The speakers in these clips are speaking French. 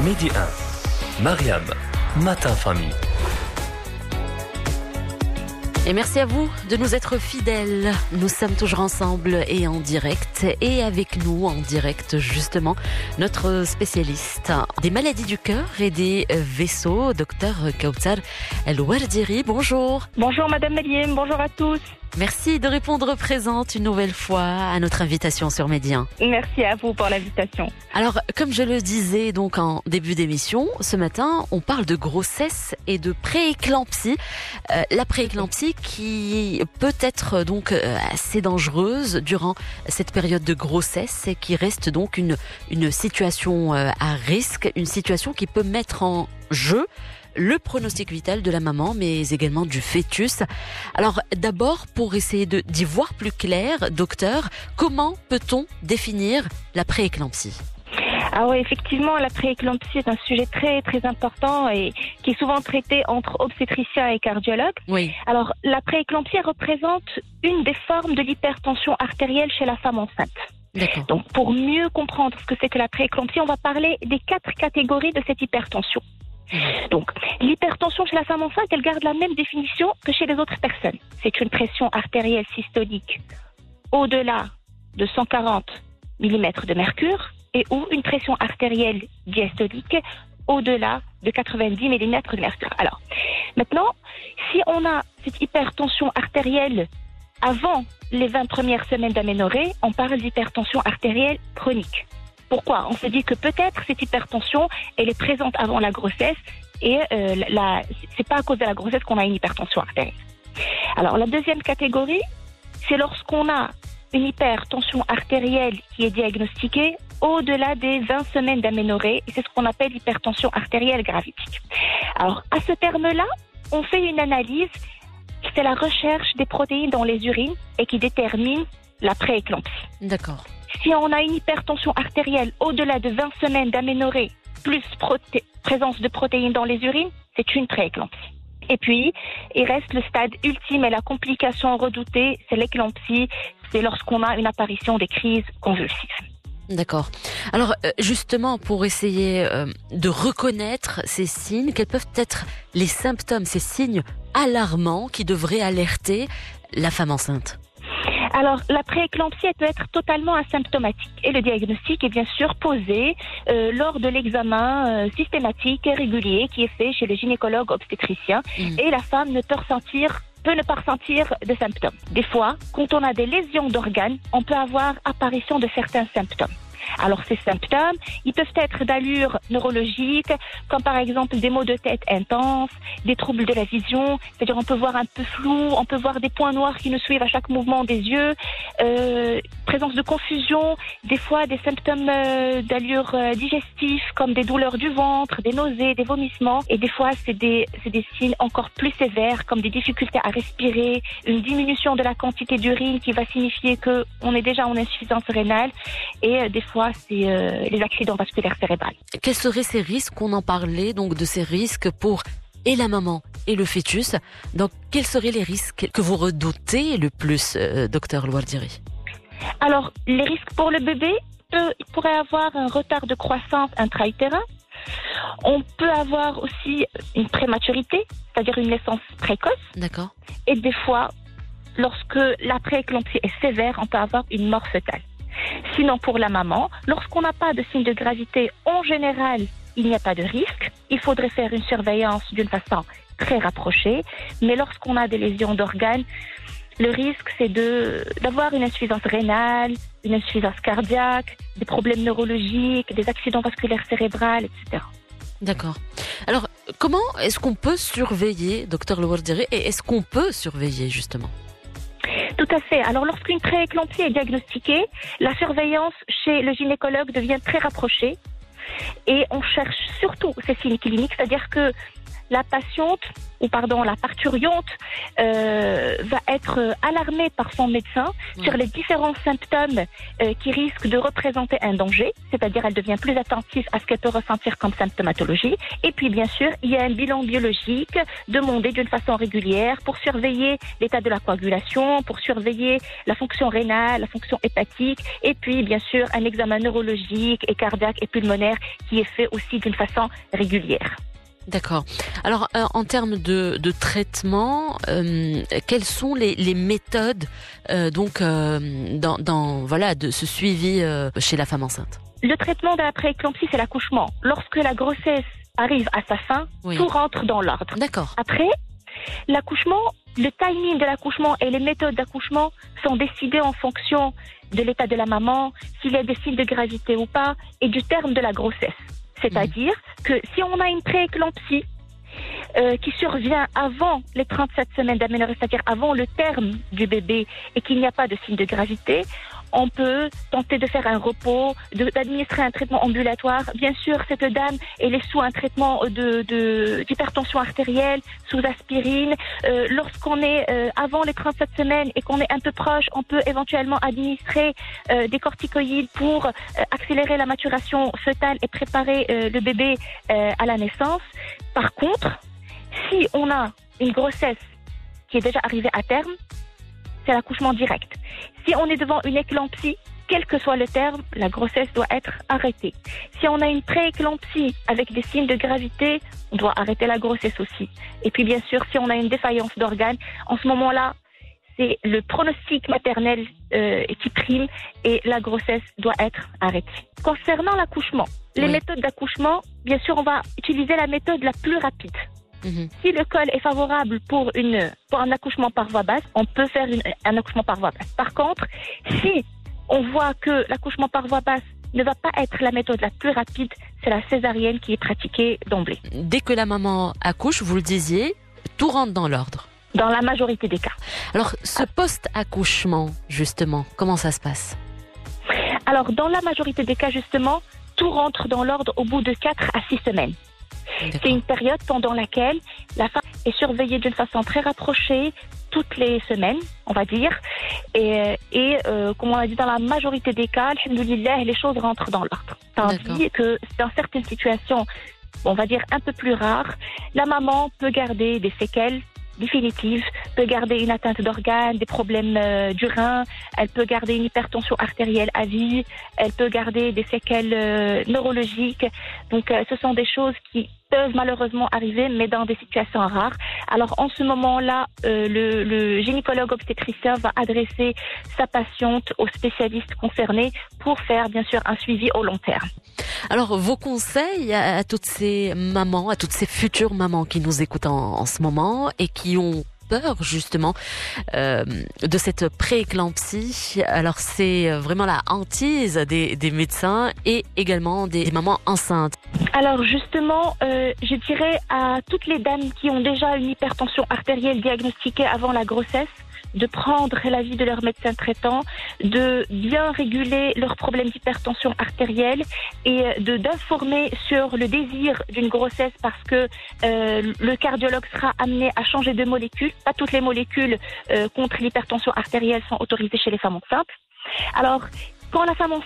Midi 1, Mariam, Matin Famille. Et merci à vous de nous être fidèles. Nous sommes toujours ensemble et en direct. Et avec nous, en direct, justement, notre spécialiste des maladies du cœur et des vaisseaux, Dr Kauthar El Ouardiri. Bonjour. Bonjour Madame Meliem, bonjour à tous. Merci de répondre présente une nouvelle fois à notre invitation sur Midi 1. Merci à vous pour l'invitation. Alors, comme je le disais donc en début d'émission, ce matin, on parle de grossesse et de prééclampsie. La prééclampsie qui peut être donc assez dangereuse durant cette période de grossesse et qui reste donc une situation à risque, une situation qui peut mettre en jeu le pronostic vital de la maman, mais également du fœtus. Alors d'abord, pour essayer d'y voir plus clair, docteur, comment peut-on définir la prééclampsie ? Ah oui, effectivement, la prééclampsie est un sujet très très important et qui est souvent traité entre obstétriciens et cardiologues. Oui. Alors la prééclampsie représente une des formes de l'hypertension artérielle chez la femme enceinte. D'accord. Donc pour mieux comprendre ce que c'est que la prééclampsie, on va parler des 4 catégories de cette hypertension. Donc, l'hypertension chez la femme enceinte, elle garde la même définition que chez les autres personnes. C'est une pression artérielle systolique au-delà de 140 mm de mercure et ou une pression artérielle diastolique au-delà de 90 mm de mercure. Alors, maintenant, si on a cette hypertension artérielle avant les 20 premières semaines d'aménorrhée, on parle d'hypertension artérielle chronique. Pourquoi ? On se dit que peut-être cette hypertension, elle est présente avant la grossesse et c'est pas à cause de la grossesse qu'on a une hypertension artérielle. Alors la deuxième catégorie, c'est lorsqu'on a une hypertension artérielle qui est diagnostiquée au-delà des 20 semaines d'aménorrhée et c'est ce qu'on appelle l'hypertension artérielle gravidique. Alors à ce terme-là, on fait une analyse, c'est la recherche des protéines dans les urines et qui détermine la prééclampsie. D'accord. Si on a une hypertension artérielle au-delà de 20 semaines d'aménorrhée, plus présence de protéines dans les urines, c'est une prééclampsie. Et puis, il reste le stade ultime et la complication redoutée, c'est l'éclampsie, c'est lorsqu'on a une apparition des crises convulsives. D'accord. Alors, justement, pour essayer de reconnaître ces signes, quels peuvent être les symptômes, ces signes alarmants qui devraient alerter la femme enceinte ? Alors, la prééclampsie, elle peut être totalement asymptomatique. Et le diagnostic est bien sûr posé lors de l'examen systématique et régulier qui est fait chez le gynécologue obstétricien. Et la femme peut ne pas ressentir de symptômes. Des fois, quand on a des lésions d'organes, on peut avoir apparition de certains symptômes. Alors ces symptômes, ils peuvent être d'allure neurologique, comme par exemple des maux de tête intenses, des troubles de la vision, c'est-à-dire on peut voir un peu flou, on peut voir des points noirs qui nous suivent à chaque mouvement des yeux, présence de confusion, des fois des symptômes d'allure digestive, comme des douleurs du ventre, des nausées, des vomissements, et des fois c'est des signes encore plus sévères, comme des difficultés à respirer, une diminution de la quantité d'urine qui va signifier qu'on est déjà en insuffisance rénale, et des fois c'est les accidents vasculaires cérébraux. Quels seraient ces risques ? On en parlait donc de ces risques pour et la maman et le fœtus. Donc quels seraient les risques que vous redoutez le plus, docteur Ouardiri ? Alors les risques pour le bébé, il pourrait avoir un retard de croissance intra-utérin. On peut avoir aussi une prématurité, c'est-à-dire une naissance précoce. D'accord. Et des fois, lorsque la prééclampsie est sévère, on peut avoir une mort fœtale. Sinon, pour la maman, lorsqu'on n'a pas de signe de gravité, en général, il n'y a pas de risque. Il faudrait faire une surveillance d'une façon très rapprochée. Mais lorsqu'on a des lésions d'organes, le risque, c'est d'avoir une insuffisance rénale, une insuffisance cardiaque, des problèmes neurologiques, des accidents vasculaires cérébraux, etc. D'accord. Alors, comment est-ce qu'on peut surveiller, docteur Ouardiri, et est-ce qu'on peut surveiller, justement ? Tout à fait. Alors, lorsqu'une prééclampsie est diagnostiquée, la surveillance chez le gynécologue devient très rapprochée et on cherche surtout ces signes cliniques, c'est-à-dire que la patiente la parturiente va être alarmée par son médecin sur les différents symptômes qui risquent de représenter un danger, c'est-à-dire elle devient plus attentive à ce qu'elle peut ressentir comme symptomatologie. Et puis bien sûr, il y a un bilan biologique demandé d'une façon régulière pour surveiller l'état de la coagulation, pour surveiller la fonction rénale, la fonction hépatique, et puis bien sûr un examen neurologique et cardiaque et pulmonaire qui est fait aussi d'une façon régulière. D'accord. Alors, en termes de traitement, quelles sont les méthodes de ce suivi chez la femme enceinte? Le traitement de la prééclampsie, c'est l'accouchement. Lorsque la grossesse arrive à sa fin, tout rentre dans l'ordre. D'accord. Après, l'accouchement, le timing de l'accouchement et les méthodes d'accouchement sont décidées en fonction de l'état de la maman, s'il y a des signes de gravité ou pas, et du terme de la grossesse. C'est-à-dire que si on a une prééclampsie qui survient avant les 37 semaines d'aménorrhée, c'est-à-dire avant le terme du bébé et qu'il n'y a pas de signe de gravité, on peut tenter de faire un repos, d'administrer un traitement ambulatoire. Bien sûr, cette dame, elle est sous un traitement d'hypertension artérielle, sous aspirine. Lorsqu'on est avant les 37 semaines et qu'on est un peu proche, on peut éventuellement administrer des corticoïdes pour accélérer la maturation fœtale et préparer le bébé à la naissance. Par contre, si on a une grossesse qui est déjà arrivée à terme, c'est l'accouchement direct. Si on est devant une éclampsie, quel que soit le terme, la grossesse doit être arrêtée. Si on a une prééclampsie avec des signes de gravité, on doit arrêter la grossesse aussi. Et puis bien sûr, si on a une défaillance d'organes, en ce moment-là, c'est le pronostic maternel qui prime et la grossesse doit être arrêtée. Concernant l'accouchement, les méthodes d'accouchement, bien sûr, on va utiliser la méthode la plus rapide. Si le col est favorable pour un accouchement par voie basse, on peut faire un accouchement par voie basse. Par contre, si on voit que l'accouchement par voie basse ne va pas être la méthode la plus rapide, c'est la césarienne qui est pratiquée d'emblée. Dès que la maman accouche, vous le disiez, tout rentre dans l'ordre. Dans la majorité des cas. Alors, ce post-accouchement, justement, comment ça se passe? Alors, dans la majorité des cas, justement, tout rentre dans l'ordre au bout de 4 à 6 semaines. C'est une période pendant laquelle la femme est surveillée d'une façon très rapprochée toutes les semaines, on va dire. Et comme on a dit, dans la majorité des cas, alhamdoulilah, les choses rentrent dans l'ordre. Tandis que dans certaines situations, on va dire un peu plus rares, la maman peut garder des séquelles définitive, peut garder une atteinte d'organes, des problèmes du rein, elle peut garder une hypertension artérielle à vie, elle peut garder des séquelles neurologiques. Donc ce sont des choses qui peuvent malheureusement arriver, mais dans des situations rares. Alors en ce moment-là, le gynécologue obstétricien va adresser sa patiente aux spécialistes concernés pour faire bien sûr un suivi au long terme. Alors, vos conseils à toutes ces mamans, à toutes ces futures mamans qui nous écoutent en ce moment et qui ont peur justement de cette prééclampsie. Alors, c'est vraiment la hantise des médecins et également des mamans enceintes. Alors justement, je dirais à toutes les dames qui ont déjà une hypertension artérielle diagnostiquée avant la grossesse, de prendre l'avis de leur médecin traitant, de bien réguler leurs problèmes d'hypertension artérielle et d'informer sur le désir d'une grossesse parce que le cardiologue sera amené à changer de molécules. Pas toutes les molécules contre l'hypertension artérielle sont autorisées chez les femmes enceintes. Alors, quand la femme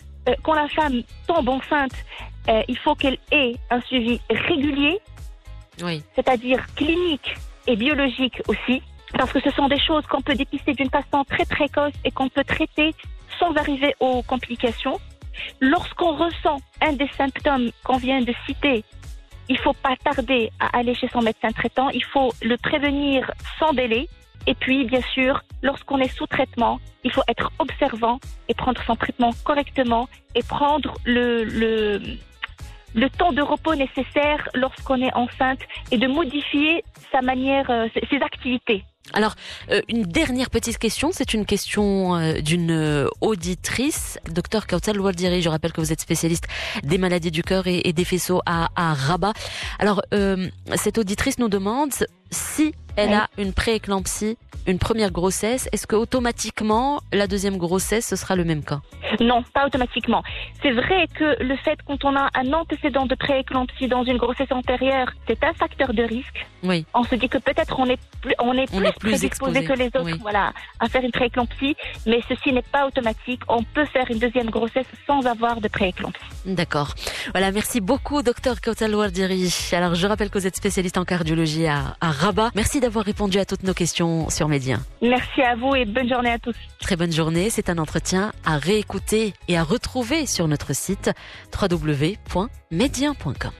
tombe enceinte, il faut qu'elle ait un suivi régulier, c'est-à-dire clinique et biologique aussi. Parce que ce sont des choses qu'on peut dépister d'une façon très précoce et qu'on peut traiter sans arriver aux complications. Lorsqu'on ressent un des symptômes qu'on vient de citer, il ne faut pas tarder à aller chez son médecin traitant. Il faut le prévenir sans délai. Et puis, bien sûr, lorsqu'on est sous traitement, il faut être observant et prendre son traitement correctement et prendre le temps de repos nécessaire lorsqu'on est enceinte et de modifier sa manière, ses activités. Alors, une dernière petite question, c'est une question d'une auditrice, Dr Kautal Waldiri. Je rappelle que vous êtes spécialiste des maladies du cœur et des faisceaux à Rabat. Alors, cette auditrice nous demande si elle a une prééclampsie, une première grossesse, est-ce que automatiquement la deuxième grossesse ce sera le même cas? Non, pas automatiquement. C'est vrai que le fait quand on a un antécédent de prééclampsie dans une grossesse antérieure, c'est un facteur de risque. Oui. On se dit que peut-être on est plus prédisposé que les autres, voilà, à faire une prééclampsie, mais ceci n'est pas automatique. On peut faire une deuxième grossesse sans avoir de prééclampsie. D'accord. Voilà, merci beaucoup, docteur Kautal Ouardiri. Alors, je rappelle que vous êtes spécialiste en cardiologie à Rabat. Merci d'avoir répondu à toutes nos questions sur Média. Merci à vous et bonne journée à tous. Très bonne journée. C'est un entretien à réécouter et à retrouver sur notre site www.medien.com.